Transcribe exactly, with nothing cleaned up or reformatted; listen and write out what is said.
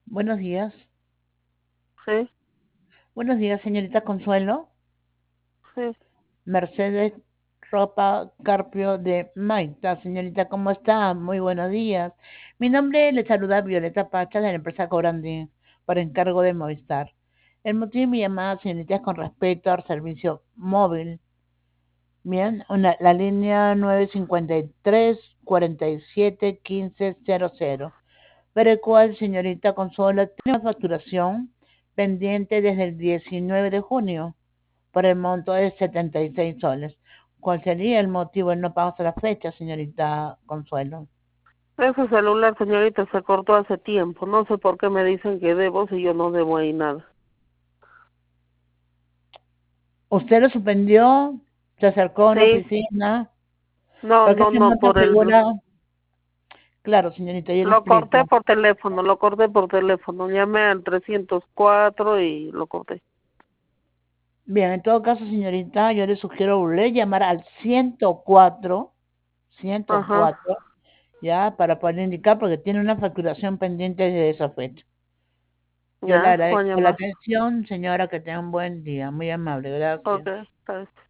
Buenos días. Sí, Buenos días, señorita Consuelo. sí. Mercedes Ropa Carpio de Maita. Señorita, ¿cómo está? Muy buenos días. Mi nombre le saluda Violeta Pacha de la empresa Corandín por encargo de Movistar. El motivo de mi llamada, señorita, es con respecto al servicio móvil. Bien, una- la línea nueve cinco tres, cuarenta y siete, quince cero cero, pero el cual, señorita Consuelo, tiene una facturación pendiente desde el diecinueve de junio por el monto de setenta y seis soles. ¿Cuál sería el motivo de no pago hasta la fecha, señorita Consuelo? Ese celular, señorita, se cortó hace tiempo. No sé por qué me dicen que debo si yo no debo ahí nada. ¿Usted lo suspendió? ¿Se acercó a una Sí, oficina? no, Porque no, se no, nota por el... figura. Claro, señorita, yo le Lo corté explico. por teléfono, lo corté por teléfono. Llamé al trescientos cuatro y lo corté. Bien, en todo caso, señorita, yo le sugiero volver a llamar al ciento cuatro, ciento Ajá, cuatro, ya, para poder indicar, porque tiene una facturación pendiente desde esa fecha. Yo le ya, voy a agradezco la llamar. atención, señora, que tenga un buen día. Muy amable, Ok, gracias. está bien.